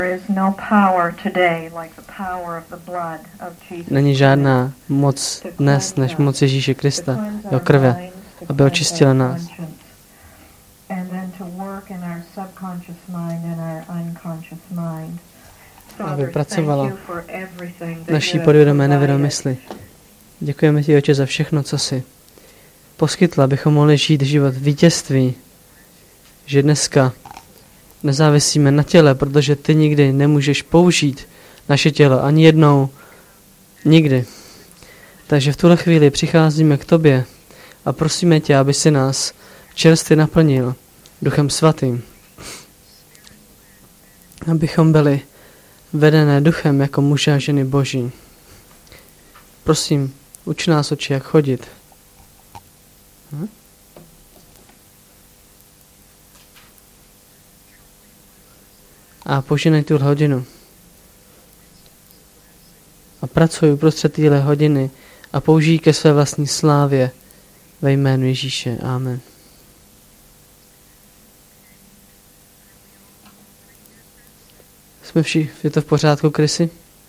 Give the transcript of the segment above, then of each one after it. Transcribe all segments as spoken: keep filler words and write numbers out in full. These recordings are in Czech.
Není žádná moc dnes, než moc Ježíše Krista, jeho krve, aby očistila nás. Aby pracovala naší podvědomé nevědomé mysli. Děkujeme ti, Otče, za všechno, co jsi poskytla, abychom mohli žít život vítězství, že dneska nezávisíme na těle, protože ty nikdy nemůžeš použít naše tělo, ani jednou, nikdy. Takže v tuhle chvíli přicházíme k tobě a prosíme tě, aby si nás čerstvě naplnil Duchem Svatým. Abychom byli vedené duchem jako muže a ženy Boží. Prosím, uč nás, Otče, jak chodit. Hm? A poženej tu hodinu. A pracuj uprostřed téhle hodiny a použij ke své vlastní slávě ve jménu Ježíše. Amen. Jsme všichni, je to v pořádku, Krysy?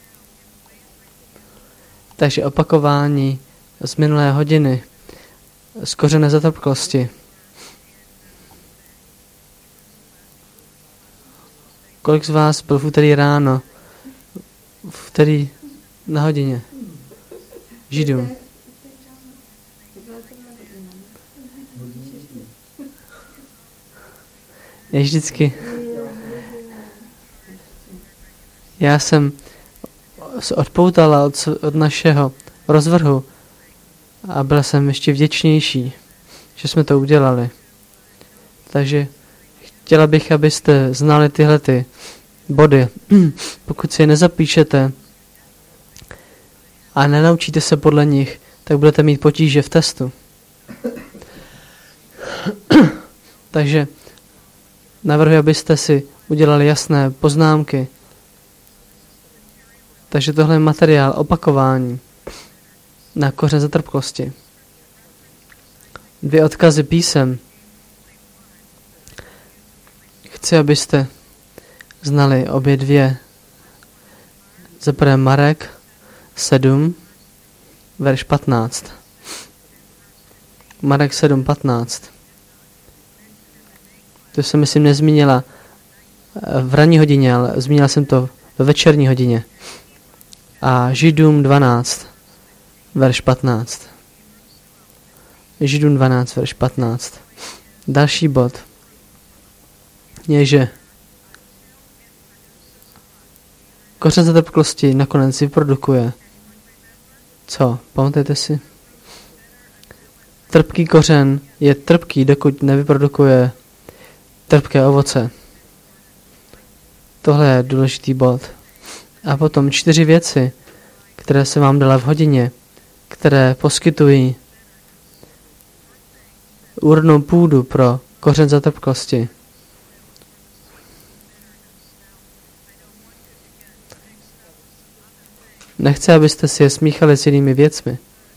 Takže opakování z minulé hodiny, z kořene zatrpklosti. Kolik z vás byl v úterý ráno, v úterý na hodině? Židům. Je vždycky. Já jsem se odpoutala od, od našeho rozvrhu a byl jsem ještě vděčnější, že jsme to udělali. Takže chtěla bych, abyste znali tyhle ty body. Pokud si je nezapíšete a nenaučíte se podle nich, tak budete mít potíže v testu. Takže navrhuji, abyste si udělali jasné poznámky. Takže tohle je materiál opakování na kořen zatrpklosti. Dvě odkazy písem. Chci, abyste znali obě dvě. Za prvé Marek sedm, verš patnáct. Marek sedm, patnáct. To jsem, myslím, nezmínila v ranní hodině, ale zmínila jsem to ve večerní hodině. A Židům dvanáct, verš patnáct. Židům dvanáct, verš patnáct. Další bod je, že kořen zatrpklosti nakonec vyprodukuje. Co? Pamatujete si? Trpký kořen je trpký, dokud nevyprodukuje trpké ovoce. Tohle je důležitý bod. A potom čtyři věci, které se vám dala v hodině, které poskytují úrodnou půdu pro kořen zatrpkosti. Nechci, abyste si je smíchali s jinými věcmi.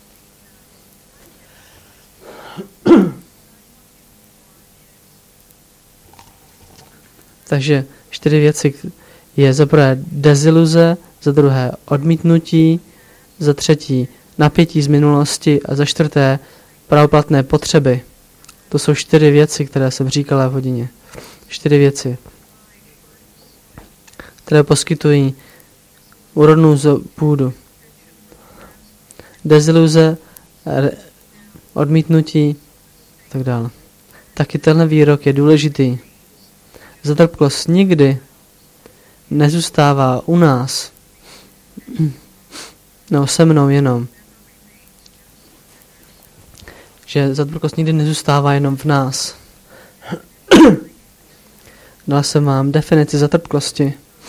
Takže čtyři věci je za prvé deziluze, za druhé odmítnutí, za třetí napětí z minulosti a za čtvrté pravoplatné potřeby. To jsou čtyři věci, které jsem říkala v hodině. Čtyři věci, které poskytují úrodnou půdu. Deziluze, odmítnutí a tak dále. Taky tenhle výrok je důležitý. Zatrpklost nikdy nezůstává u nás. No, se mnou jenom. Že zatrpklost nikdy nezůstává jenom v nás. Dal jsem vám definici zatrpklosti,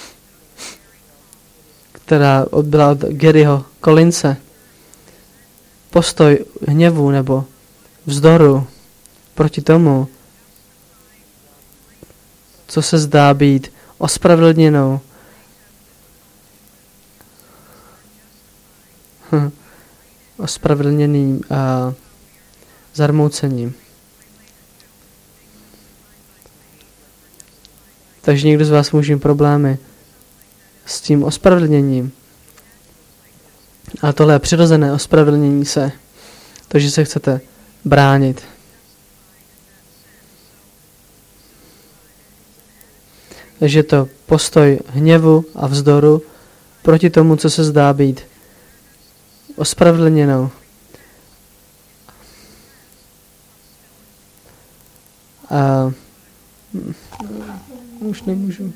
která byla od Garyho Collinse. Postoj hněvu nebo vzdoru proti tomu, co se zdá být ospravedlněnou hm, ospravedlněným a zarmoucením. Takže někdo z vás může mít problémy s tím ospravedlněním. A tohle je přirozené ospravedlnění se. To, že se chcete bránit. Takže je to postoj hněvu a vzdoru proti tomu, co se zdá být ospravedlněnou. A už nemůžu.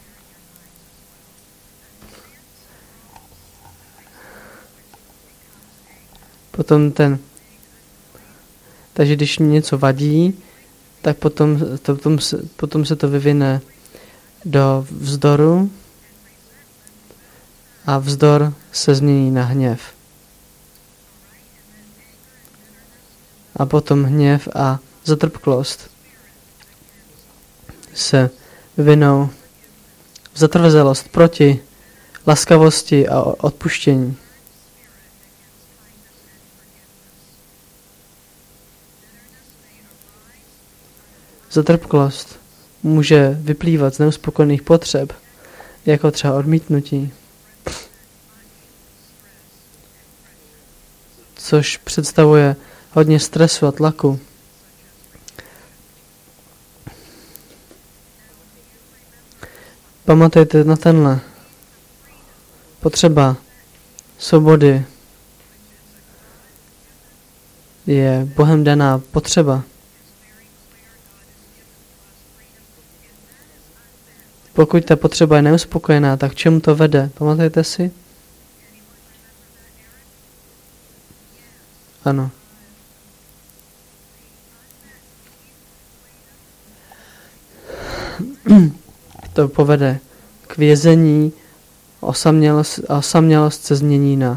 Potom ten, takže když mi něco vadí, tak potom, to, potom, se, potom se to vyvine do vzdoru a vzdor se změní na hněv. A potom hněv a zatrpklost se vyvinou v zatrvezelost proti laskavosti a odpuštění. Zatrpklost může vyplývat z neuspokojených potřeb, jako třeba odmítnutí, což představuje hodně stresu a tlaku. Pamatujte na tenhle. Potřeba svobody je Bohem daná potřeba. Pokud ta potřeba je neuspokojená, tak k čemu to vede? Pamatujete si? Ano. To povede k vězení, osamělost, osamělost se změní na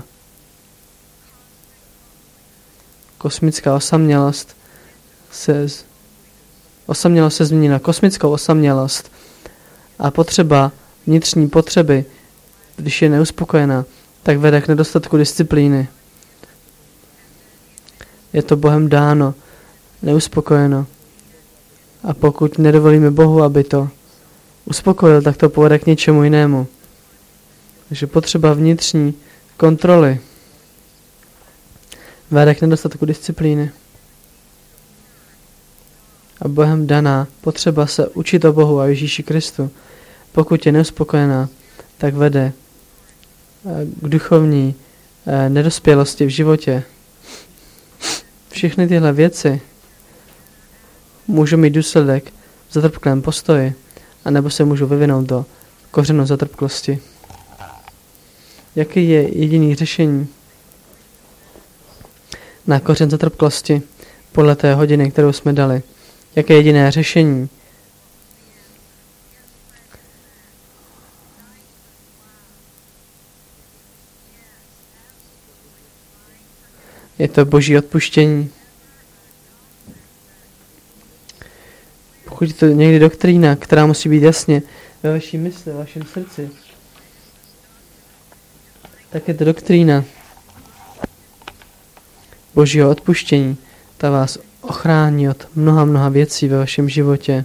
kosmická osamělost se, osamělost se změní na kosmickou osamělost a potřeba, vnitřní potřeby, když je neuspokojená, tak vede k nedostatku disciplíny. Je to Bohem dáno, neuspokojeno. A pokud nedovolíme Bohu, aby to uspokojil, tak to povede k něčemu jinému. Takže potřeba vnitřní kontroly vede k nedostatku disciplíny. A Bohem daná potřeba se učit o Bohu a Ježíši Kristu, pokud je neuspokojená, tak vede k duchovní nedospělosti v životě. Všechny tyhle věci můžou mít důsledek v zatrpklém postoji, anebo se můžou vyvinout do kořenu zatrpklosti. Jaký je jediný řešení na kořen zatrpklosti podle té hodiny, kterou jsme dali? Jaké je jediné řešení? Je to Boží odpuštění. Pokud je to někdy doktrína, která musí být jasně ve vaší mysli, ve vašem srdci, tak je to doktrína Božího odpuštění. Ta vás ochrání od mnoha, mnoha věcí ve vašem životě.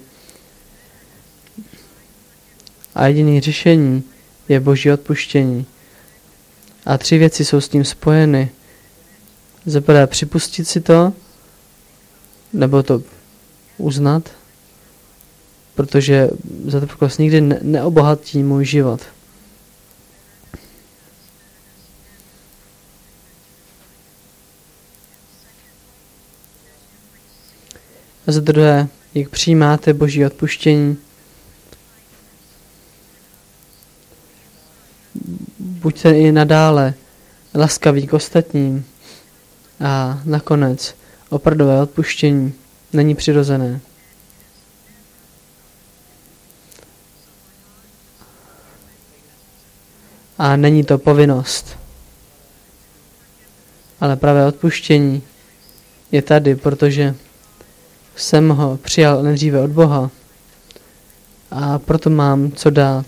A jediné řešení je Boží odpuštění. A tři věci jsou s tím spojeny. Za prvé připustit si to, nebo to uznat, protože zatrpklost nikdy ne- neobohatí můj život. A za druhé, jak přijímáte Boží odpuštění, buďte i nadále laskaví k ostatním. A nakonec opravdové odpuštění není přirozené. A není to povinnost. Ale pravé odpuštění je tady, protože jsem ho přijal nejdříve od Boha. A proto mám co dát.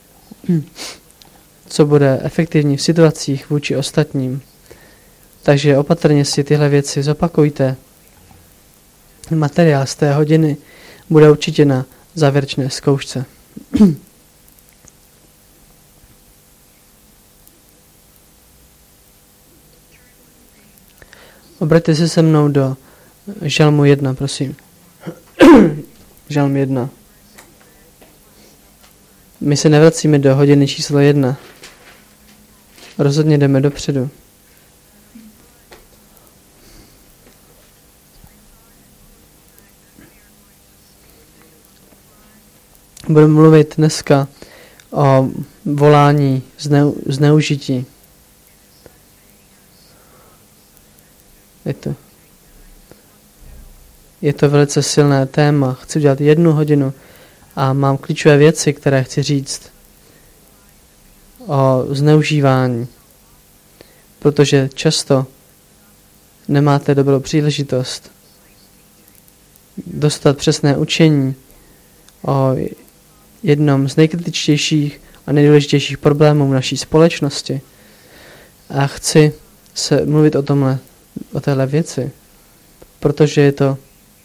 Co bude efektivní v situacích vůči ostatním. Takže opatrně si tyhle věci zopakujte. Materiál z té hodiny bude určitě na závěrečné zkoušce. Obraťte se se mnou do Žalmu jedna, prosím. Žalm jedna. My se nevracíme do hodiny číslo jedna. Rozhodně jdeme dopředu. Budeme mluvit dneska o volání zneu, zneužití. Je to, je to velice silné téma. Chci udělat jednu hodinu a mám klíčové věci, které chci říct o zneužívání. Protože často nemáte dobrou příležitost dostat přesné učení o jednom z nejkritičtějších a nejdůležitějších problémů naší společnosti. A chci se mluvit o tomhle, o téhle věci, protože je to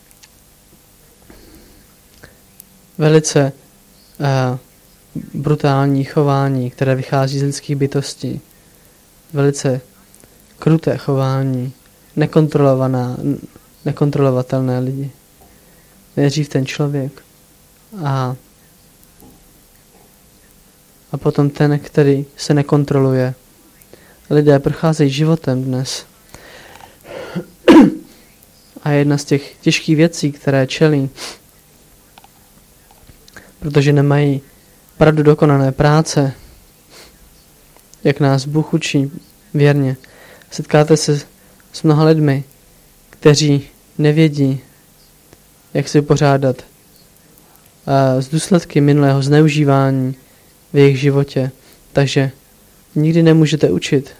velice uh, brutální chování, které vychází z lidských bytostí. Velice kruté chování, nekontrolovaná, nekontrolovatelné lidi. Nejdřív ten člověk a, a potom ten, který se nekontroluje. Lidé procházejí životem dnes. A jedna z těch těžkých věcí, které čelí, protože nemají pravdu dokonané práce, jak nás Bůh učí věrně. Setkáte se s mnoha lidmi, kteří nevědí, jak si pořádat z důsledky minulého zneužívání v jejich životě. Takže nikdy nemůžete učit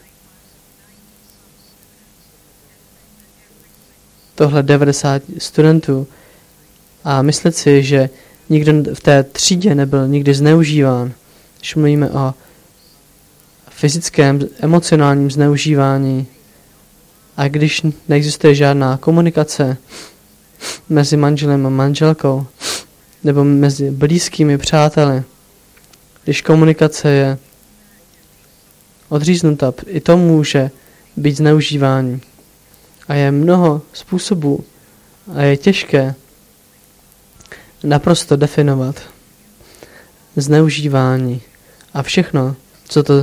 tohle devadesát studentů a myslet si, že nikdo v té třídě nebyl nikdy zneužíván. Když mluvíme o fyzickém, emocionálním zneužívání a když neexistuje žádná komunikace mezi manželem a manželkou nebo mezi blízkými přáteli, když komunikace je odříznuta, i to může být zneužívání. A je mnoho způsobů a je těžké naprosto definovat zneužívání a všechno, co to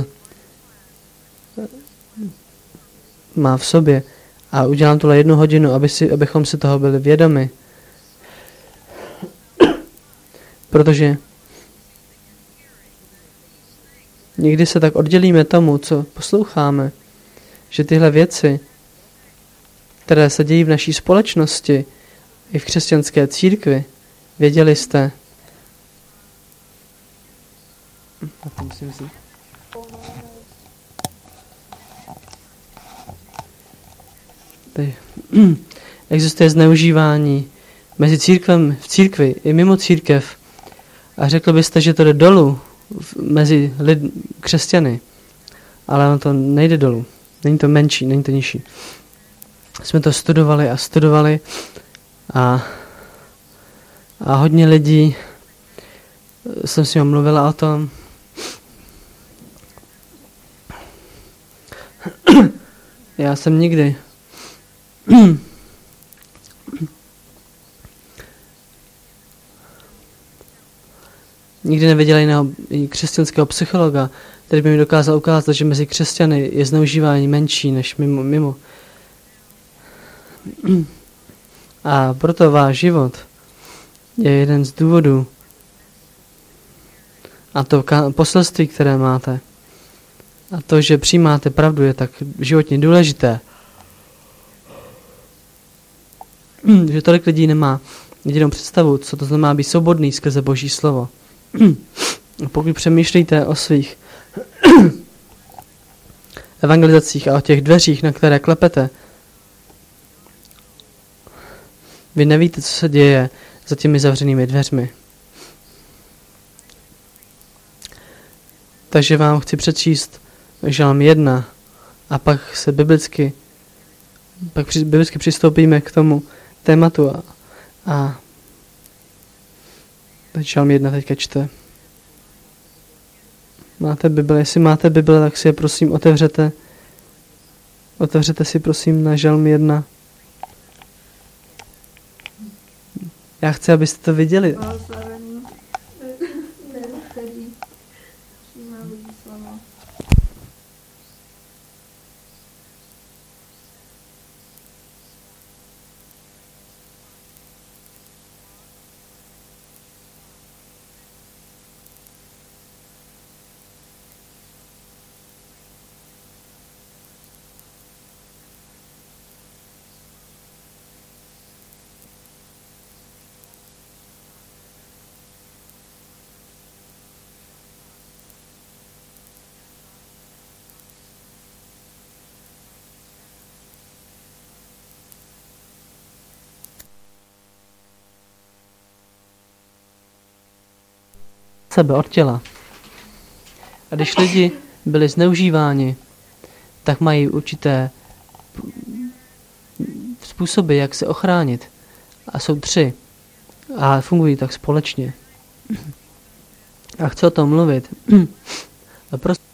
má v sobě. A udělám tohle jednu hodinu, aby si, abychom si toho byli vědomi. Protože někdy se tak oddělíme tomu, co posloucháme, že tyhle věci, které se dějí v naší společnosti i v křesťanské církvi, věděli jste. Tady. Existuje zneužívání mezi církvem, v církvi i mimo církev. A řekl byste, že to jde dolů mezi lid, křesťany. Ale ono to nejde dolů. Není to menší, není to nižší. Jsme to studovali a studovali a, a hodně lidí, jsem s ním mluvila o tom, já jsem nikdy nikdy neviděla jiného křesťanského psychologa, který by mi dokázal ukázat, že mezi křesťany je zneužívání menší než mimo. mimo. A proto váš život je jeden z důvodů a to poselství, které máte a to, že přijímáte pravdu, je tak životně důležité, že tolik lidí nemá jedinou představu, co to znamená být svobodný skrze Boží slovo. Pokud přemýšlíte o svých evangelizacích a o těch dveřích, na které klepete, vy nevíte, co se děje za těmi zavřenými dveřmi. Takže vám chci přečíst Žalm jedna a pak se biblicky pak při, biblicky přistoupíme k tomu tématu a, a Žalm jedna teďka čte. Máte Bible, jestli máte Bible, tak si je prosím otevřete Otevřete si prosím na Žalm jedna. Já chci, abyste to viděli. Sebe od těla. A když lidi byli zneužíváni, tak mají určité způsoby, jak se ochránit. A jsou tři. A fungují tak společně. A chci o tom mluvit. A prostě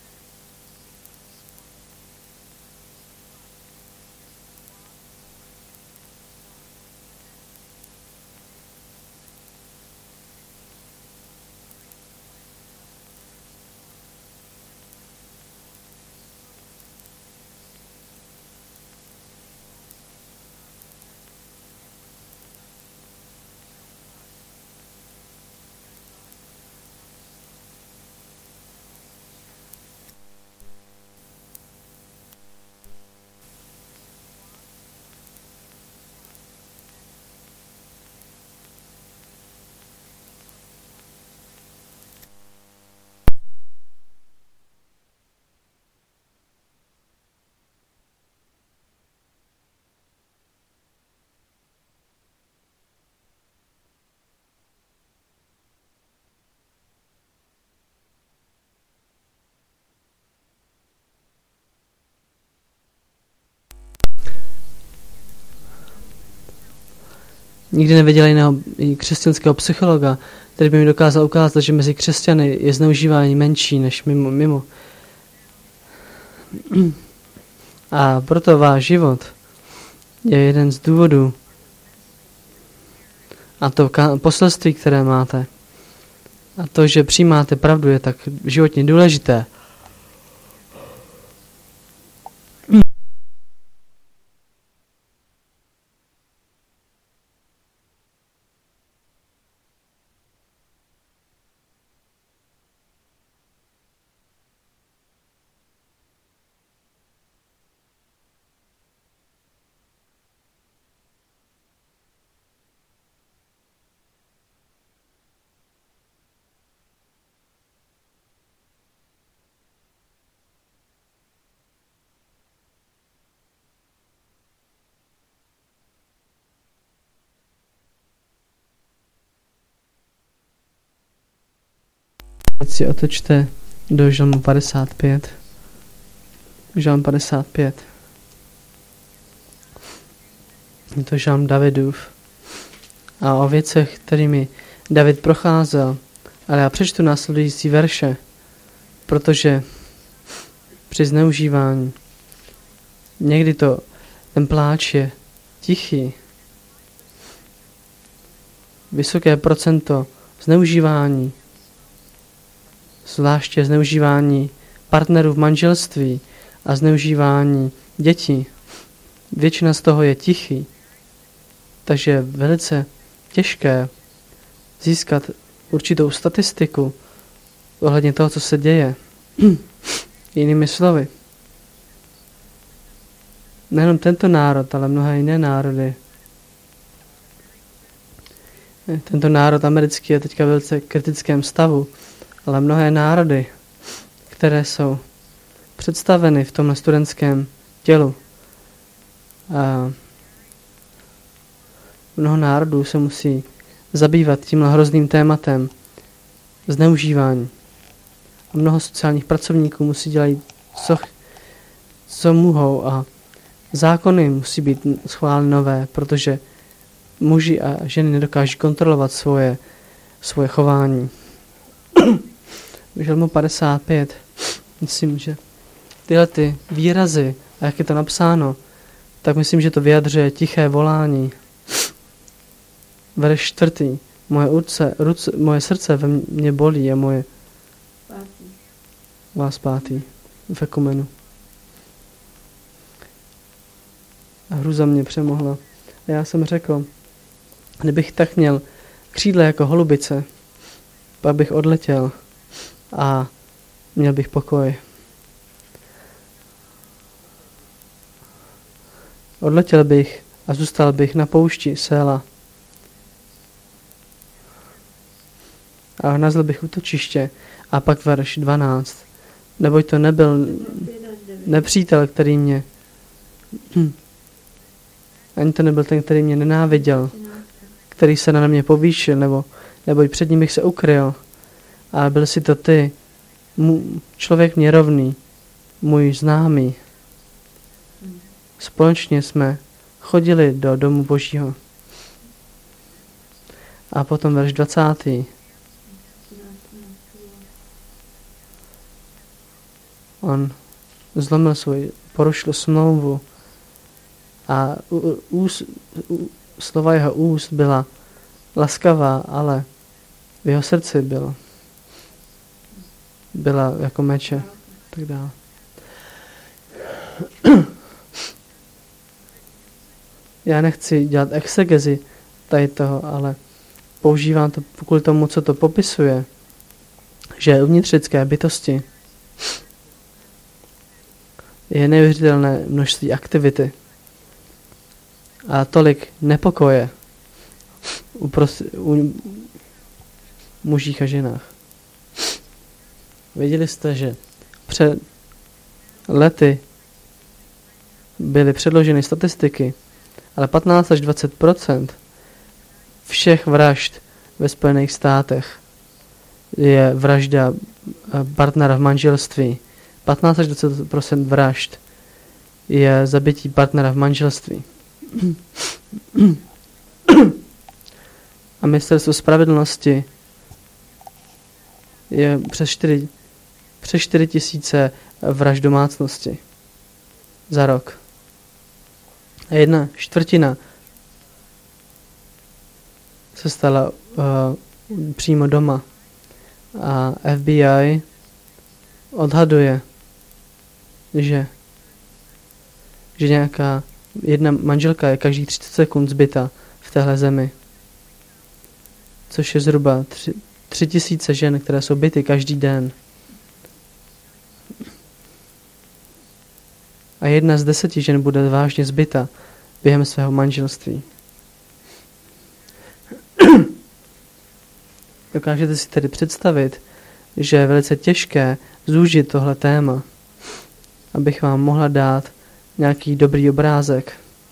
nikdy neviděla jiného křesťanského psychologa, který by mi dokázal ukázat, že mezi křesťany je zneužívání menší než mimo. mimo. A proto váš život je jeden z důvodů. A to poselství, které máte, a to, že přijímáte pravdu, je tak životně důležité. Teď si otočte do Žalmu padesát pět. Žalm padesát pět. Je to žalm Davidův. A o věcech, kterými David procházel. Ale já přečtu následující verše, protože při zneužívání někdy to, ten pláč je tichý. Vysoké procento zneužívání, zvláště zneužívání partnerů v manželství a zneužívání dětí. Většina z toho je tichý, takže je velice těžké získat určitou statistiku ohledně toho, co se děje. Jinými slovy, nejenom tento národ, ale mnohé jiné národy. Tento národ americký je teďka v velice kritickém stavu, ale mnohé národy, které jsou představeny v tomhle studentském tělu. A mnoho národů se musí zabývat tímhle hrozným tématem zneužívání. A mnoho sociálních pracovníků musí dělat, co, co mohou, a zákony musí být schváleny nové, protože muži a ženy nedokáží kontrolovat svoje, svoje chování. V Žalmu padesát pět, myslím, že tyhle ty výrazy A jak je to napsáno, tak myslím, že to vyjadřuje tiché volání. Verš čtvrtý. Moje, urce, ruce, moje srdce ve mně bolí a moje vás pátý v ekumenu. A hruza mě přemohla. A já jsem řekl, kdybych tak měl křídla jako holubice, pak bych odletěl a měl bych pokoj. Odletěl bych a zůstal bych na poušti Séla. A nalezl bych útočiště. A pak verš dvanáct. Neboť to nebyl nepřítel, který mě hm, ani to nebyl ten, který mě nenáviděl, který se na mě povýšil, nebo neboť před ním bych se ukryl. Ale byl si to ty, mu, člověk mě rovný, můj známý. Společně jsme chodili do domu Božího. A potom verš dvacátý. On zlomil svůj, porušil smlouvu a ús, ú, slova jeho úst byla laskavá, ale v jeho srdci byla, byla jako meče. Tak dále. Já nechci dělat exegezi tady toho, ale používám to kvůli tomu, co to popisuje, že uvnitř lidské bytosti je neuvěřitelné množství aktivity a tolik nepokoje u, prost, u mužích a ženách. Viděli jste, že před lety byly předloženy statistiky, ale patnáct až dvacet procent všech vražd ve Spojených státech je vražda partnera v manželství. patnáct až dvacet procent vražd je zabití partnera v manželství. A ministerstvo spravedlnosti je přes čtyři, přes čtyři tisíce vražd domácnosti za rok. A jedna čtvrtina se stala uh, přímo doma. A F B I odhaduje, že, že nějaká jedna manželka je každých třicet sekund zbyta v téhle zemi. Což je zhruba tři, tři tisíce žen, které jsou byty každý den. A jedna z deseti žen bude vážně zbyta během svého manželství. Dokážete si tedy představit, že je velice těžké zúžit tohle téma, abych vám mohla dát nějaký dobrý obrázek.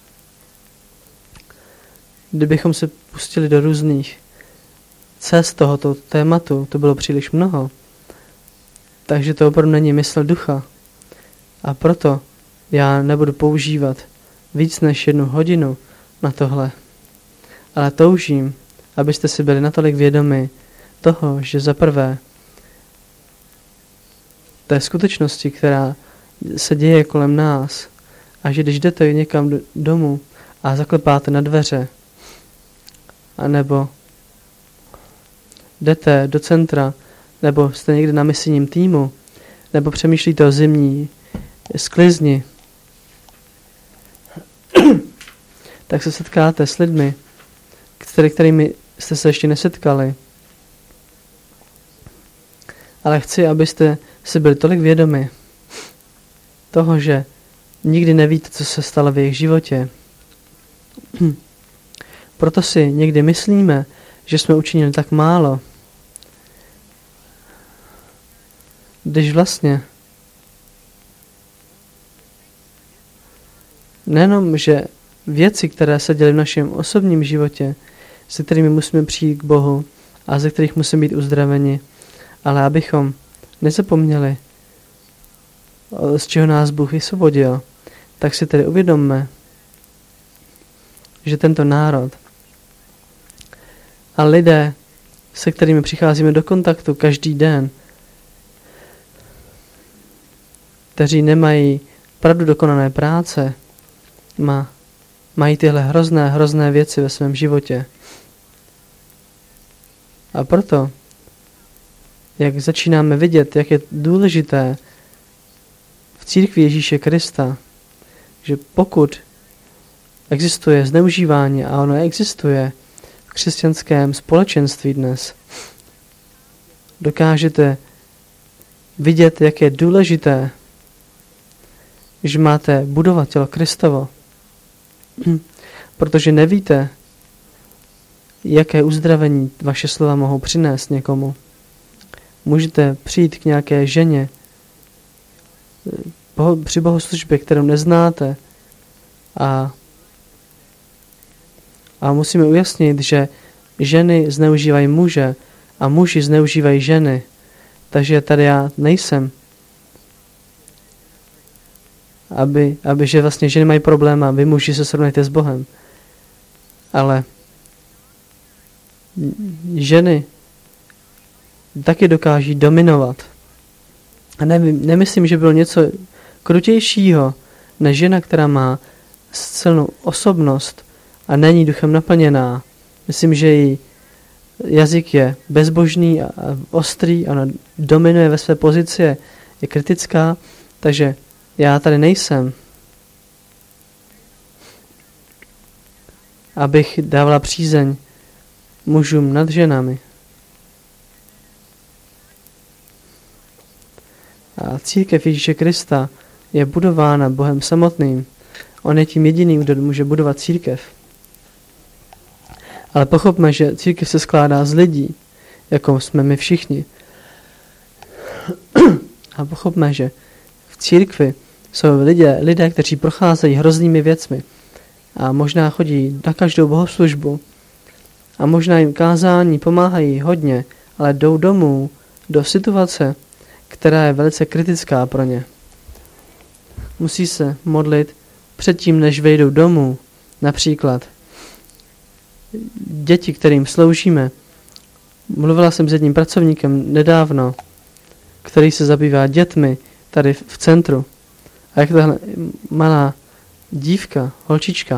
Kdybychom se pustili do různých cest tohoto tématu, to bylo příliš mnoho, takže to opravdu není mysl ducha. A proto já nebudu používat víc než jednu hodinu na tohle. Ale toužím, abyste si byli natolik vědomi toho, že za prvé té skutečnosti, která se děje kolem nás, a že když jdete někam do, domů a zaklepáte na dveře, anebo jdete do centra, nebo jste někde na misijním týmu, nebo přemýšlíte o zimní sklizni, tak se setkáte s lidmi, který, kterými jste se ještě nesetkali. Ale chci, abyste si byli tolik vědomi toho, že nikdy nevíte, co se stalo v jejich životě. Proto si někdy myslíme, že jsme učinili tak málo. Když vlastně nejenom, že věci, které se děly v našem osobním životě, se kterými musíme přijít k Bohu a ze kterých musíme být uzdraveni, ale abychom nezapomněli, z čeho nás Bůh vysvobodil, tak si tedy uvědomme, že tento národ a lidé, se kterými přicházíme do kontaktu každý den, kteří nemají opravdu dokonané práce, má, mají tyhle hrozné, hrozné věci ve svém životě. A proto, jak začínáme vidět, jak je důležité v církvi Ježíše Krista, že pokud existuje zneužívání, a ono existuje v křesťanském společenství dnes, dokážete vidět, jak je důležité, že máte budovat tělo Kristovo. Protože nevíte, jaké uzdravení vaše slova mohou přinést někomu. Můžete přijít k nějaké ženě při bohoslužbě, kterou neznáte, a, a musíme ujasnit, že ženy zneužívají muže a muži zneužívají ženy. Takže tady já nejsem, aby, aby že vlastně ženy mají problém a vy muži se srovnajte s Bohem. Ale ženy taky dokáží dominovat. A nevím, nemyslím, že bylo něco krutějšího než žena, která má silnou osobnost a není duchem naplněná. Myslím, že její jazyk je bezbožný a ostrý, ona dominuje ve své pozici, je kritická, takže já tady nejsem, abych dávala přízeň mužům nad ženami. A církev Ježíše Krista je budována Bohem samotným. On je tím jediným, kdo může budovat církev. Ale pochopme, že církev se skládá z lidí, jako jsme my všichni. A pochopme, že v církvi jsou lidé, lidé, kteří procházejí hroznými věcmi a možná chodí na každou bohoslužbu a možná jim kázání pomáhají hodně, ale jdou domů do situace, která je velice kritická pro ně. Musí se modlit předtím, než vejdou domů. Například děti, kterým sloužíme. Mluvila jsem s jedním pracovníkem nedávno, který se zabývá dětmi tady v centru. A jak tahle malá dívka, holčička.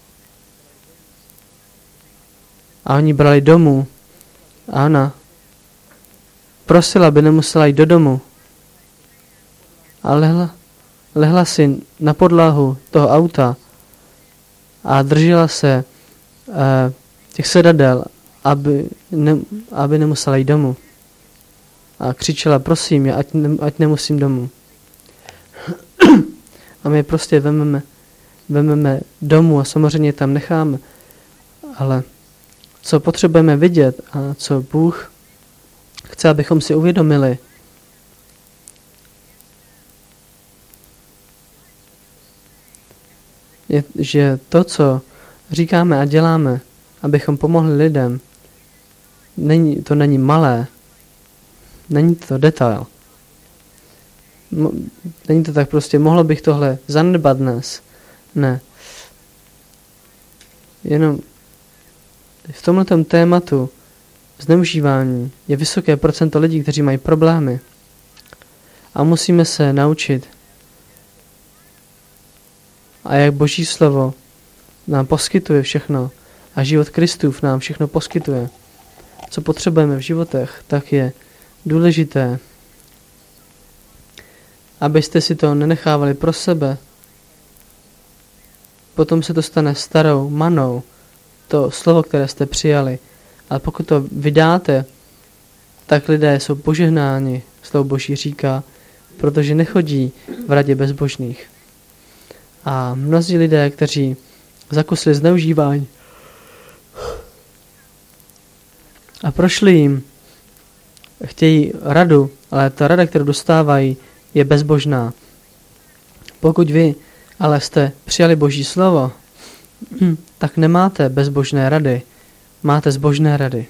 A oni brali domů. A ona prosila, aby nemusela jít do domu. A lehla, lehla si na podlahu toho auta a držela se eh, těch sedadel, aby, ne, aby nemusela jít domů. A křičela, prosím, já, ať, ne, ať nemusím domů. A my prostě vememe, vememe domů a samozřejmě tam necháme. Ale co potřebujeme vidět a co Bůh chce, abychom si uvědomili, je, že to, co říkáme a děláme, abychom pomohli lidem, není, to není malé, není to detail. Není to tak prostě, mohlo bych tohle zanedbat dnes. Ne. Jenom v tomhletom tématu zneužívání je vysoké procento lidí, kteří mají problémy. A musíme se naučit. A jak Boží slovo nám poskytuje všechno a život Kristův nám všechno poskytuje, co potřebujeme v životech, tak je důležité, abyste si to nenechávali pro sebe. Potom se to stane starou manou, to slovo, které jste přijali. Ale pokud to vydáte, tak lidé jsou požehnáni, slovo Boží říká, protože nechodí v radě bezbožných. A mnozí lidé, kteří zakusili zneužívání a prošli jim, chtějí radu, ale ta rada, kterou dostávají, je bezbožná. Pokud vy ale jste přijali Boží slovo, tak nemáte bezbožné rady, máte zbožné rady.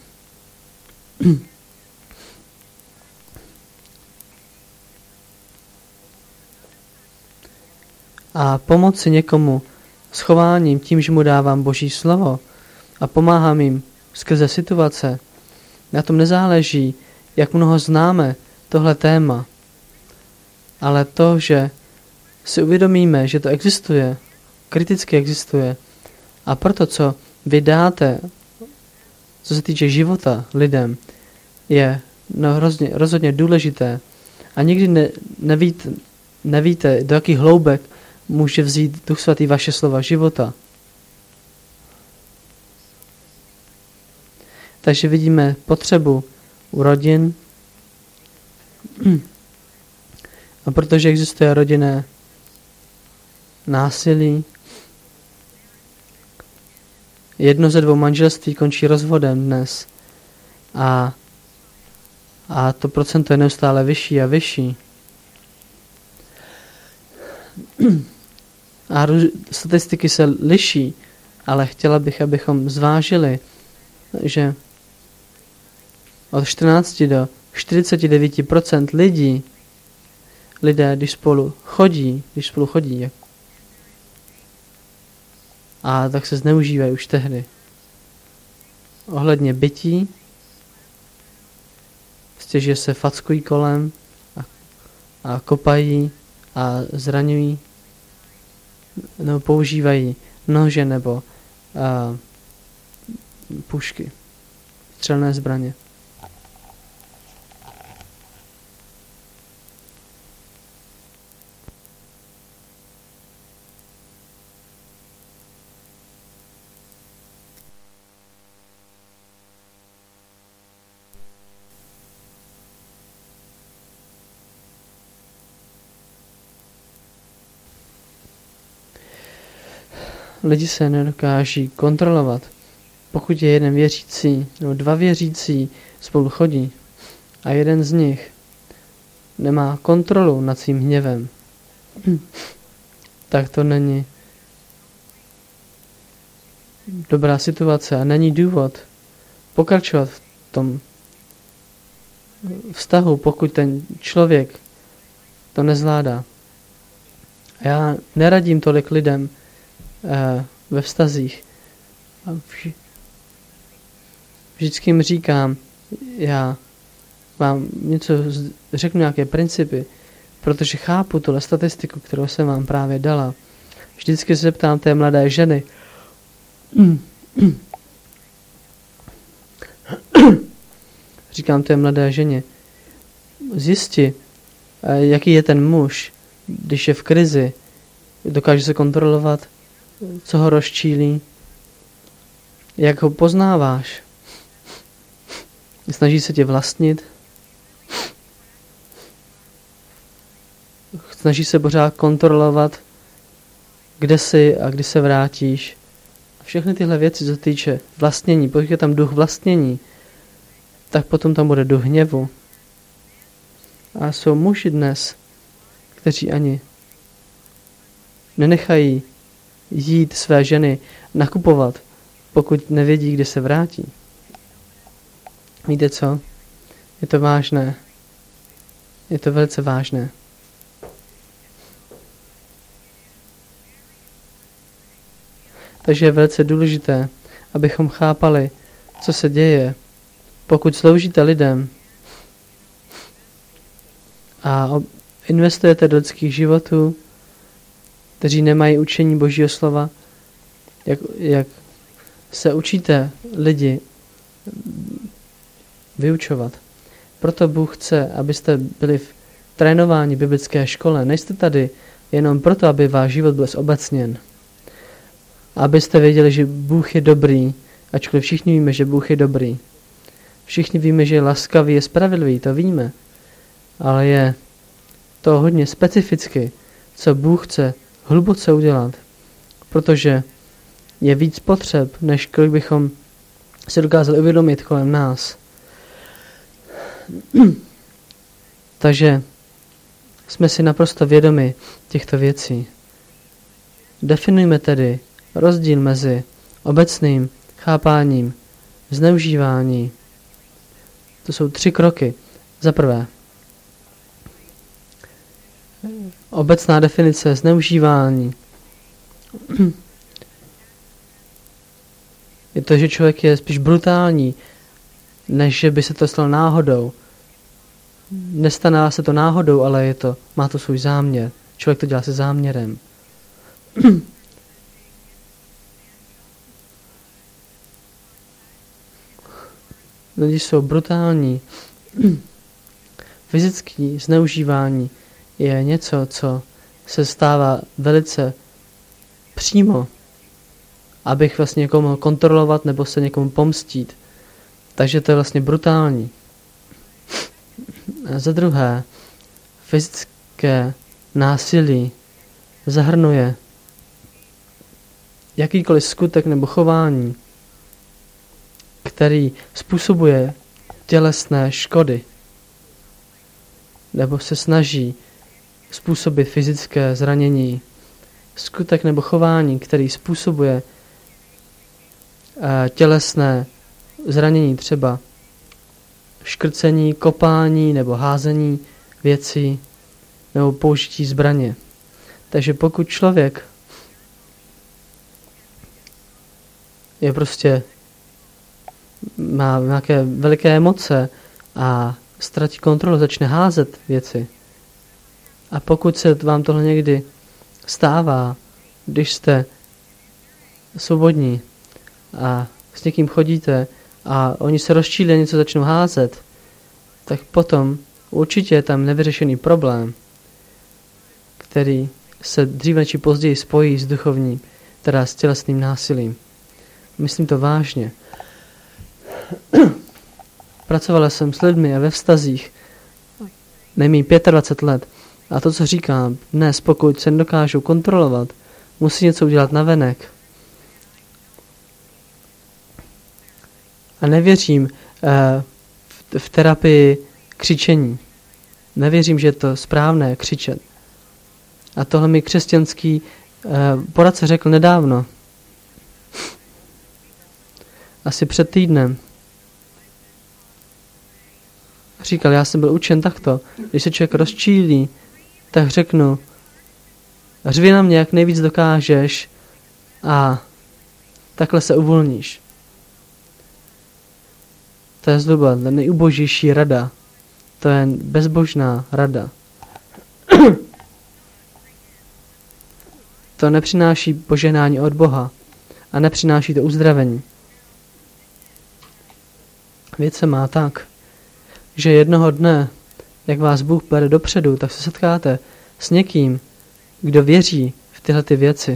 A pomoci někomu s chováním tím, že mu dávám Boží slovo a pomáhám jim skrze situace, na tom nezáleží, jak mnoho známe tohle téma, ale to, že si uvědomíme, že to existuje, kriticky existuje, a proto, co vy dáte, co se týče života lidem, je no, hrozně, rozhodně důležité. A nikdy ne, nevíte, nevíte, do jakých hloubek může vzít Duch Svatý vaše slova života. Takže vidíme potřebu u rodin. A protože existuje rodinné násilí, jedno ze dvou manželství končí rozvodem dnes. A, a to procento je neustále vyšší a vyšší. A statistiky se liší, ale chtěla bych, abychom zvážili, že od čtrnácti do čtyřicet devět procent lidí, lidé, když spolu chodí, když spolu chodí, a tak se zneužívají už tehdy. Ohledně bytí, že se fackují kolem a, a kopají a zraňují, nebo používají nože nebo a, pušky, střelné zbraně. Lidi se nedokáží kontrolovat. Pokud je jeden věřící nebo dva věřící spolu chodí a jeden z nich nemá kontrolu nad svým hněvem, tak to není dobrá situace a není důvod pokračovat v tom vztahu, pokud ten člověk to nezvládá. A já neradím tolik lidem eh, ve vztazích. A vž- vždycky jim říkám, já vám něco řeknu, nějaké principy, protože chápu tuhle statistiku, kterou jsem vám právě dala. Vždycky se ptám té mladé ženy, říkám té mladé ženě, zjisti, jaký je ten muž, když je v krizi, dokáže se kontrolovat, co ho rozčílí, jak ho poznáváš, snaží se tě vlastnit, snaží se pořád kontrolovat, kde jsi a kdy se vrátíš. A všechny tyhle věci, co týče vlastnění, pokud je tam duch vlastnění, tak potom tam bude duch hněvu. A jsou muži dnes, kteří ani nenechají jít své ženy nakupovat, pokud nevědí, kdy se vrátí. Víte co? Je to vážné. Je to velice vážné. Takže je velice důležité, abychom chápali, co se děje, pokud sloužíte lidem a investujete do lidských životů, kteří nemají učení Božího slova, jak, jak se učíte lidi vyučovat. Proto Bůh chce, abyste byli v trénování biblické škole. Nejste tady jenom proto, aby váš život byl zobecněn. Abyste věděli, že Bůh je dobrý, ačkoliv všichni víme, že Bůh je dobrý. Všichni víme, že je laskavý, je spravedlivý, to víme. Ale je to hodně specificky, co Bůh chce hluboce udělat. Protože je víc potřeb, než kolik bychom si dokázali uvědomit kolem nás. Takže jsme si naprosto vědomi těchto věcí. Definujme tedy rozdíl mezi obecným chápáním zneužívání. To jsou tři kroky. Za prvé, obecná definice zneužívání. Je to, že člověk je spíš brutální, než že by se to stalo náhodou. Nestane se to náhodou, ale je to, má to svůj záměr. člověk to dělá se záměrem. Lidi jsou brutální. Fyzické zneužívání je něco, co se stává velice přímo, abych vlastně někomu mohl kontrolovat nebo se někomu pomstít. Takže to je vlastně brutální. A za druhé, fyzické násilí zahrnuje jakýkoliv skutek nebo chování, který způsobuje tělesné škody nebo se snaží způsobit fyzické zranění. Skutek nebo chování, který způsobuje uh, tělesné zranění, třeba škrcení, kopání nebo házení věcí nebo použití zbraně. Takže pokud člověk je prostě má nějaké veliké emoce a ztratí kontrolu, začne házet věci. A pokud se vám tohle někdy stává, když jste svobodní a s někým chodíte a oni se rozčílí a něco začnou házet, tak potom určitě je tam nevyřešený problém, který se dříve či později spojí s duchovním, teda s tělesným násilím. Myslím to vážně. Pracovala jsem s lidmi a ve vztazích nejméně dvacet pět let. A to, co říkám dnes, pokud se nedokážou kontrolovat, musí něco udělat navenek. A nevěřím uh, v, v terapii křičení. Nevěřím, že je to správné křičet. A tohle mi křesťanský uh, poradce řekl nedávno. Asi před týdnem. Říkal, já jsem byl učen takto. Když se člověk rozčílí, tak řeknu, řvi na mě, jak nejvíc dokážeš a takhle se uvolníš. To je zhruba nejubožnější rada. To je bezbožná rada. To nepřináší požehnání od Boha a nepřináší to uzdravení. Věc se má tak, že jednoho dne, jak vás Bůh bere dopředu, tak se setkáte s někým, kdo věří v tyhle ty věci.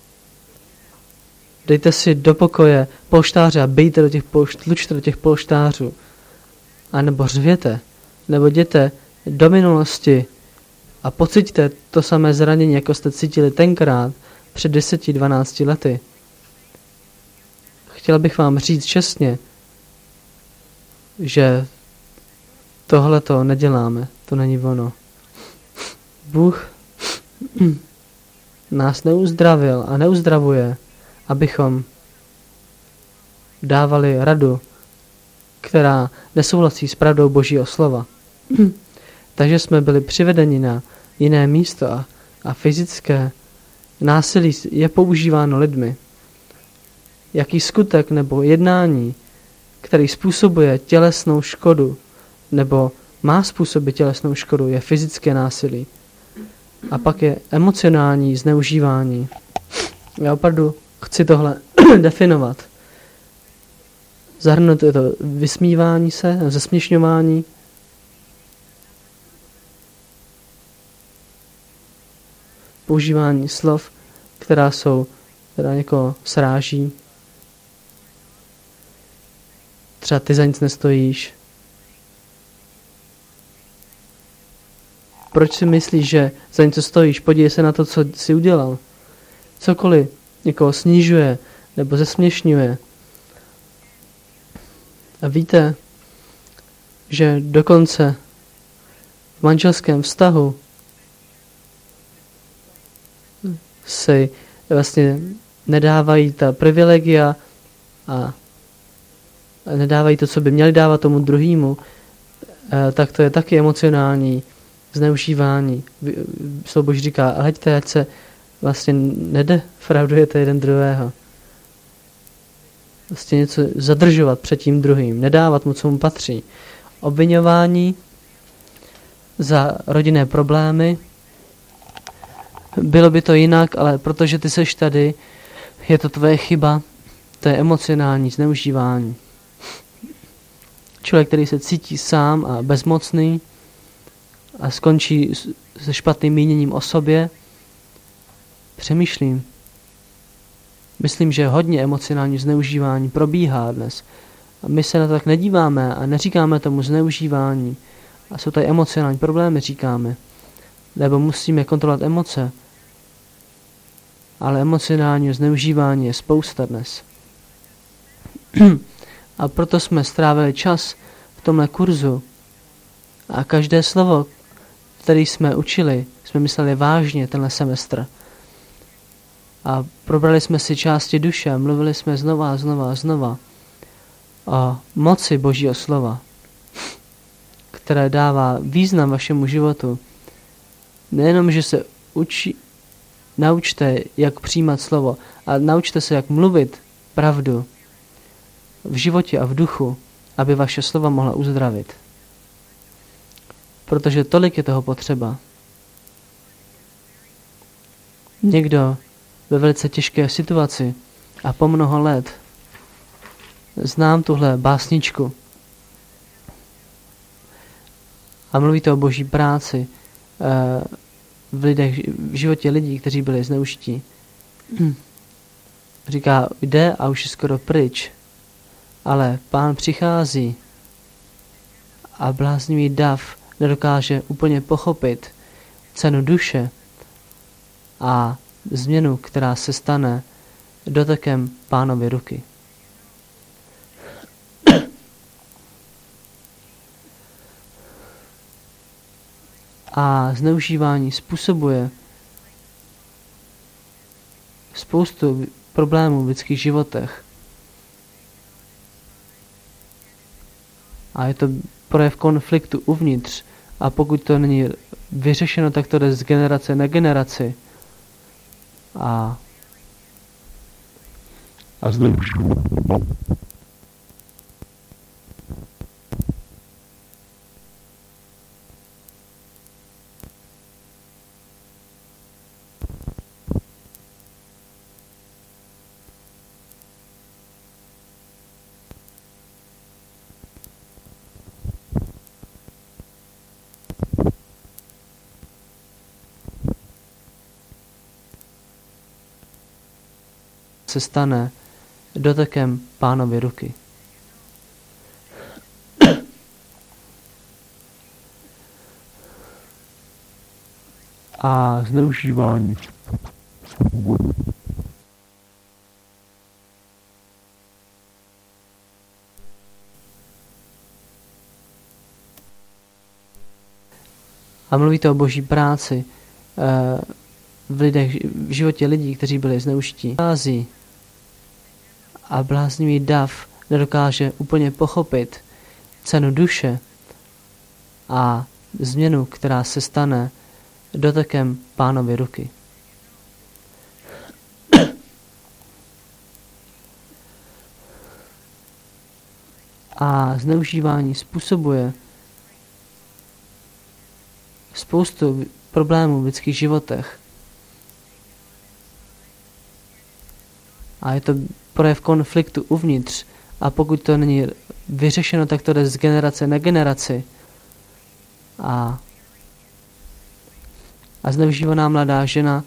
Dejte si do pokoje polštáře a bejte do těch polštářů, tlučte do těch polštářů. A nebo řvěte, nebo jděte do minulosti a pociťte to samé zranění, jako jste cítili tenkrát před deseti dvanácti lety. Chtěl bych vám říct čestně, že tohle to neděláme, to není ono. Bůh nás neuzdravil a neuzdravuje, abychom dávali radu, která nesouhlasí s pravdou Božího slova. Takže jsme byli přivedeni na jiné místo a, a fyzické násilí je používáno lidmi. Jaký skutek nebo jednání, který způsobuje tělesnou škodu, nebo má způsobit tělesnou škodu, je fyzické násilí. A pak je emocionální zneužívání. Já opravdu chci tohle definovat. Zahrnout je to vysmívání se, zesměšňování, používání slov, která jsou, která někoho sráží. Třeba ty za nic nestojíš. Proč si myslíš, že za něco stojíš? Podívej se na to, co jsi udělal. Cokoliv někoho snižuje nebo zesměšňuje. A víte, že dokonce v manželském vztahu si vlastně nedávají ta privilegia a nedávají to, co by měli dávat tomu druhému, tak to je taky emocionální zneužívání. Slovo Boží říká, hleďte, ať se vlastně nedefraudujete jeden druhého. Vlastně něco zadržovat před tím druhým, nedávat mu, co mu patří. Obviňování za rodinné problémy bylo by to jinak, ale protože ty seš tady, je to tvoje chyba, to je emocionální zneužívání. Člověk, který se cítí sám a bezmocný a skončí se špatným míněním o sobě, přemýšlím. Myslím, že hodně emocionální zneužívání probíhá dnes. A my se na to tak nedíváme a neříkáme tomu zneužívání. A jsou tady emocionální problémy, říkáme. Nebo musíme kontrolovat emoce. Ale emocionální zneužívání je spousta dnes. A proto jsme strávili čas v tomhle kurzu. A každé slovo, které jsme učili, jsme mysleli vážně tenhle semestr. A probrali jsme si části duše, mluvili jsme znova a znova a znova o moci Božího slova, které dává význam vašemu životu. Nejenom, že se učí, naučte, jak přijímat slovo, ale naučte se, jak mluvit pravdu v životě a v duchu, aby vaše slova mohla uzdravit. Protože tolik je toho potřeba. Někdo ve velice těžké situaci a po mnoho let znám tuhle básničku a mluvíte o Boží práci v, lidech, v životě lidí, kteří byli zneužití. Říká, jde a už je skoro pryč, ale Pán přichází a bláznivý dav nedokáže úplně pochopit cenu duše a změnu, která se stane dotekem Pánovy ruky. A zneužívání způsobuje spoustu problémů v lidských životech. A je to projev konfliktu uvnitř. A pokud to není vyřešeno, tak to jde z generace na generaci. A, a zneužívání. se stane dotekem Pánovy ruky. A zneužívání. A mluvíte o Boží práci v lidech, v životě lidí, kteří byli zneužití. A bláznivý dav nedokáže úplně pochopit cenu duše a změnu, která se stane dotekem Pánovy ruky. A zneužívání způsobuje spoustu problémů v lidských životech. A je to projev konfliktu uvnitř. A pokud to není vyřešeno, tak to jde z generace na generaci. A, a zneužívaná mladá žena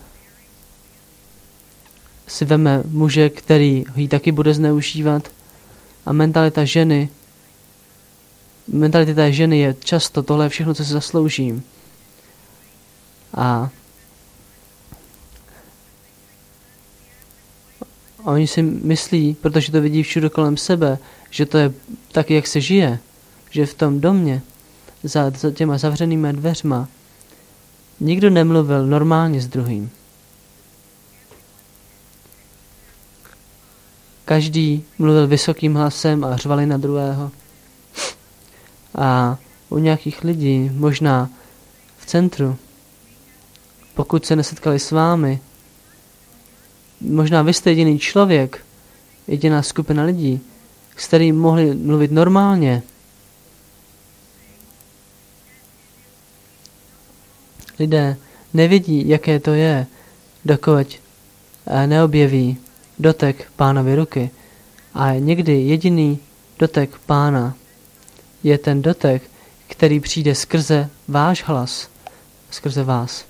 si veme muže, který ji taky bude zneužívat. A mentalita ženy, mentalita té ženy je často tohle všechno, co si zasloužím. A A oni si myslí, protože to vidí všude kolem sebe, že to je tak, jak se žije, že v tom domě, za, za těma zavřenýma dveřma, nikdo nemluvil normálně s druhým. Každý mluvil vysokým hlasem a řvali na druhého. A u nějakých lidí, možná v centru, pokud se nesetkali s vámi, možná vy jste jediný člověk, jediná skupina lidí, s kterým mohli mluvit normálně. Lidé nevědí, jaké to je, dokud neobjeví dotek Pánovy ruky. A někdy jediný dotek Pána je ten dotek, který přijde skrze váš hlas, skrze vás.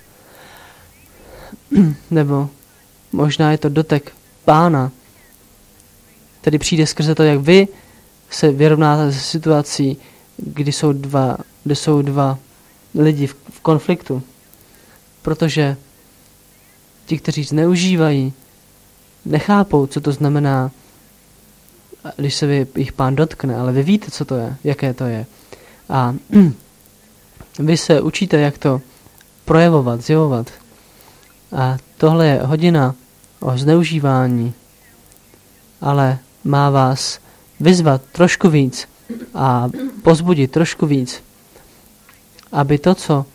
Nebo možná je to dotek Pána, který přijde skrze to, jak vy se vyrovnáte se situací, kdy jsou dva, kdy jsou dva lidi v, v konfliktu. Protože ti, kteří zneužívají, nechápou, co to znamená, když se vy, jich Pán dotkne, ale vy víte, co to je, jaké to je. A vy se učíte, jak to projevovat, zjevovat. A tohle je hodina o zneužívání, ale má vás vyzvat trošku víc a pozbudit trošku víc, aby to, co,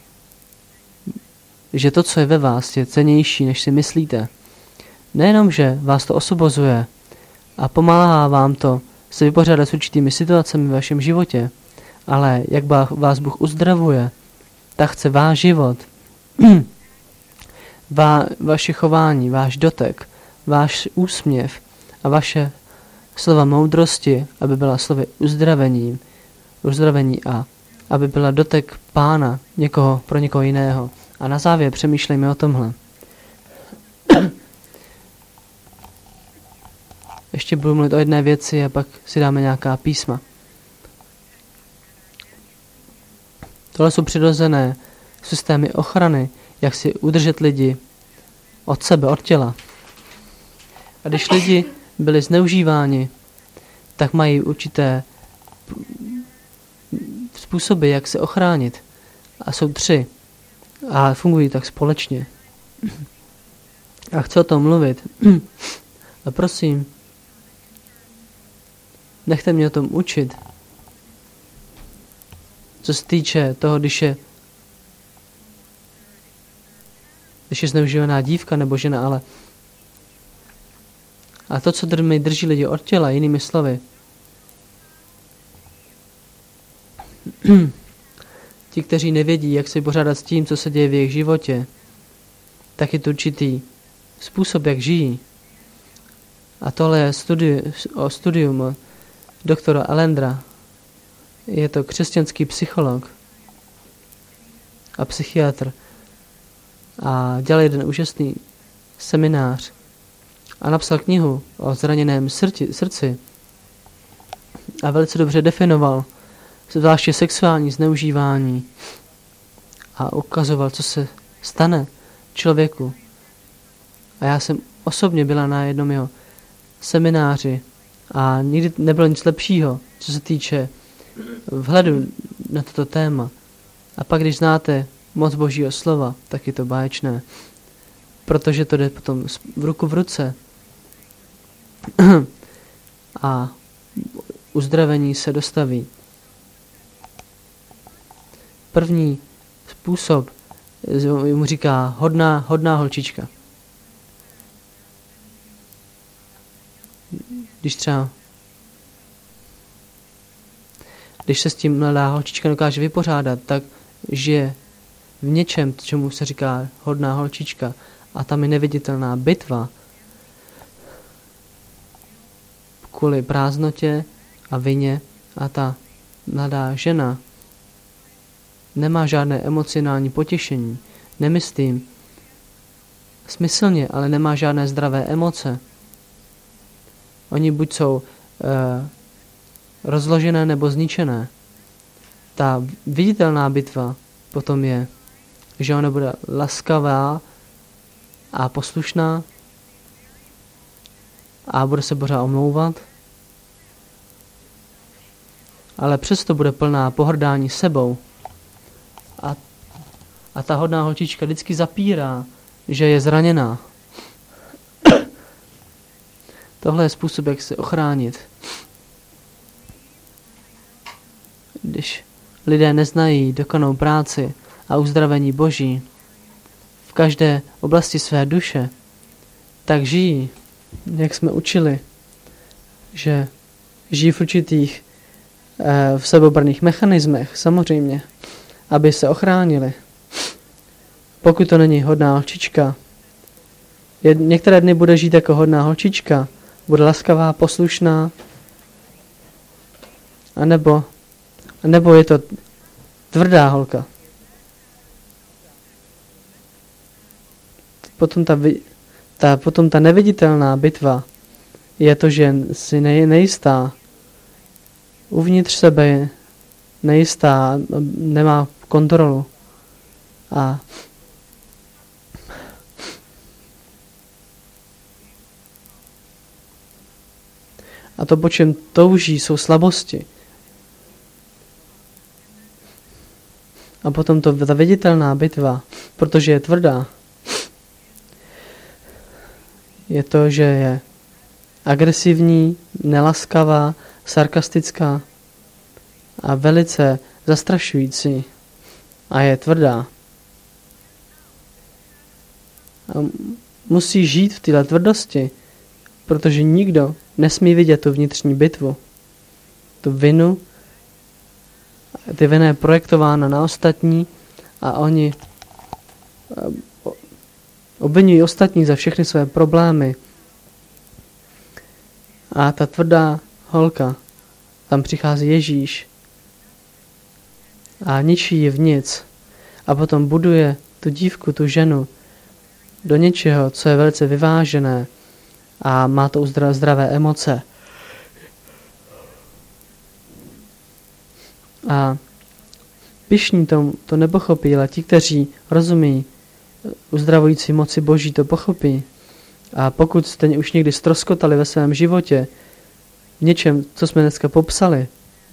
že to, co je ve vás, je cennější, než si myslíte. Nejenom, že vás to osvobozuje a pomáhá vám to se vypořádat s určitými situacemi v vašem životě, ale jak vás Bůh uzdravuje, tak chce váš život, va, vaše chování, váš dotek, váš úsměv a vaše slova moudrosti, aby byla slovy uzdravení, uzdravení a aby byla dotek Pána někoho pro někoho jiného. A na závěr přemýšlejme o tomhle. Ještě budu mluvit o jedné věci a pak si dáme nějaká písma. Tohle jsou přirozené systémy ochrany, jak si udržet lidi od sebe, od těla. A když lidi byli zneužíváni, tak mají určité způsoby, jak se ochránit. A jsou tři. A fungují tak společně. A chci o tom mluvit. A prosím, nechte mě o tom učit. Co se týče toho, když je když je zneužívaná dívka nebo žena, ale a to, co mi drží lidi od těla, jinými slovy. Ti, kteří nevědí, jak se pořádat s tím, co se děje v jejich životě, tak je to určitý způsob, jak žijí. A tohle je studi- o studium doktora Allendra. Je to křesťanský psycholog a psychiatr. A dělal jeden úžasný seminář a napsal knihu o zraněném srdci, srdci a velice dobře definoval zvláště sexuální zneužívání a ukazoval, co se stane člověku. A já jsem osobně byla na jednom jeho semináři a nikdy nebylo nic lepšího, co se týče vhledu na toto téma. A pak, když znáte moc Božího slova, tak je to báječné. Protože to jde potom v ruku v ruce. A uzdravení se dostaví. První způsob mu říká hodná, hodná holčička. Když třeba když se s tím mladá holčička dokáže vypořádat, tak žije v něčem, čemu se říká hodná holčička, a tam je neviditelná bitva kvůli prázdnotě a vině, a ta mladá žena nemá žádné emocionální potěšení. Nemyslím smyslně, ale nemá žádné zdravé emoce. Oni buď jsou e, rozložené nebo zničené. Ta viditelná bitva potom je, že ona bude laskavá a poslušná a bude se pořád omlouvat, ale přesto bude plná pohrdání sebou. A, a ta hodná holčička vždycky zapírá, že je zraněná. Tohle je způsob, jak se ochránit. Když lidé neznají dokonalou práci a uzdravení Boží v každé oblasti své duše, tak žijí, jak jsme učili, že žijí v určitých eh, v sebeobranných mechanismech, samozřejmě, aby se ochránili. pokud to není hodná holčička, je, některé dny bude žít jako hodná holčička, bude laskavá, poslušná, anebo, anebo je to tvrdá holka. Potom ta, ta, potom ta neviditelná bitva je to, že si nej, nejistá, uvnitř sebe je nejistá, nemá kontrolu. A A to, po čem touží, jsou slabosti. A potom to, ta viditelná bitva, protože je tvrdá, je to, že je agresivní, nelaskavá, sarkastická a velice zastrašující. A je tvrdá. A musí žít v této tvrdosti, protože nikdo nesmí vidět tu vnitřní bitvu, tu vinu. Ty vina je projektována na ostatní a oni obvinují ostatní za všechny své problémy. A ta tvrdá holka, tam přichází Ježíš a ničí ji v nic. A potom buduje tu dívku, tu ženu do něčeho, co je velice vyvážené a má to zdravé emoce. A pyšní to, to nepochopí, ale ti, kteří rozumí uzdravující moci Boží, to pochopí. A pokud jste už někdy ztroskotali ve svém životě v něčem, co jsme dneska popsali,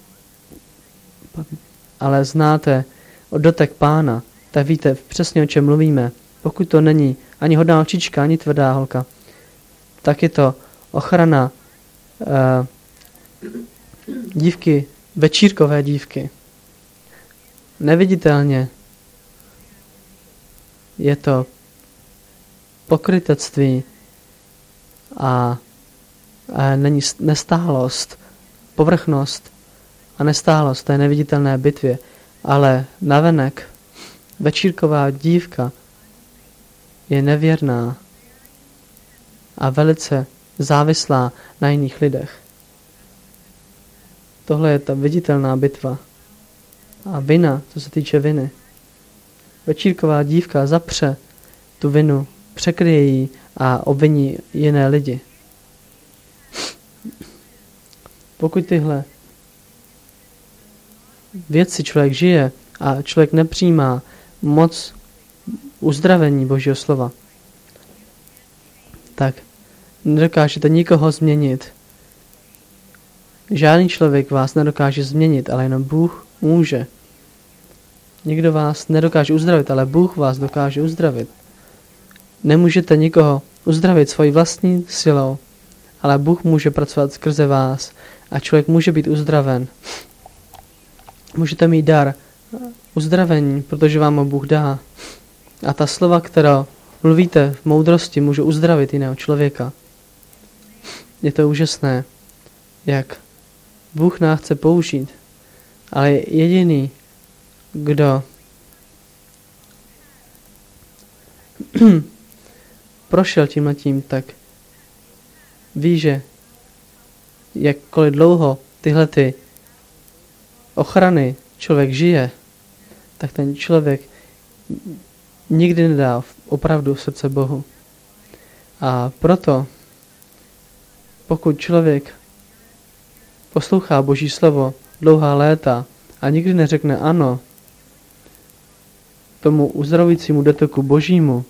ale znáte dotek Pána, tak víte přesně, o čem mluvíme. Pokud to není ani hodná holčička, ani tvrdá holka, tak je to ochrana uh, dívky, večírkové dívky. Neviditelně je to pokrytectví a, a není nestálost, povrchnost a nestálost té neviditelné bitvě, ale navenek večírková dívka je nevěrná a velice závislá na jiných lidech. Tohle je ta viditelná bitva. A vina, co se týče viny. Večírková dívka zapře tu vinu, překryje ji a obviní jiné lidi. Pokud tyhle věci člověk žije a člověk nepřijímá moc uzdravení Božího slova, tak nedokážete nikoho změnit. Žádný člověk vás nedokáže změnit, ale jenom Bůh může. Nikdo vás nedokáže uzdravit, ale Bůh vás dokáže uzdravit. Nemůžete nikoho uzdravit svojí vlastní silou, ale Bůh může pracovat skrze vás a člověk může být uzdraven. Můžete mít dar uzdravení, protože vám ho Bůh dá. A ta slova, která mluvíte v moudrosti, může uzdravit jiného člověka. Je to úžasné, jak Bůh nás chce použít, ale jediný, kdo prošel tímhletím, tak ví, že jakkoliv dlouho tyhle ty ochrany člověk žije, tak ten člověk nikdy nedá opravdu srdce Bohu. A proto, pokud člověk poslouchá Boží slovo dlouhá léta a nikdy neřekne ano tomu uzdravujícímu detoku Božímu,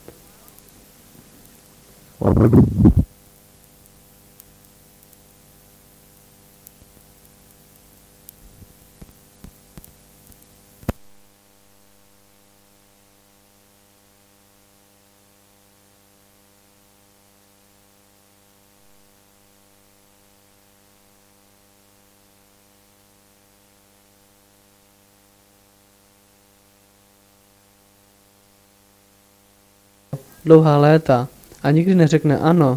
dlouhá léta a nikdy neřekne ano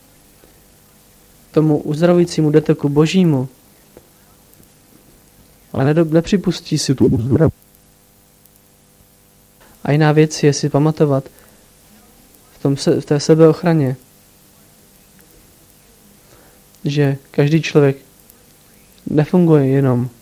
tomu uzdravujícímu detoku Božímu, ale nepřipustí si tu uzdrav. A jiná věc je si pamatovat v, tom se, v té sebeochraně, že každý člověk nefunguje jenom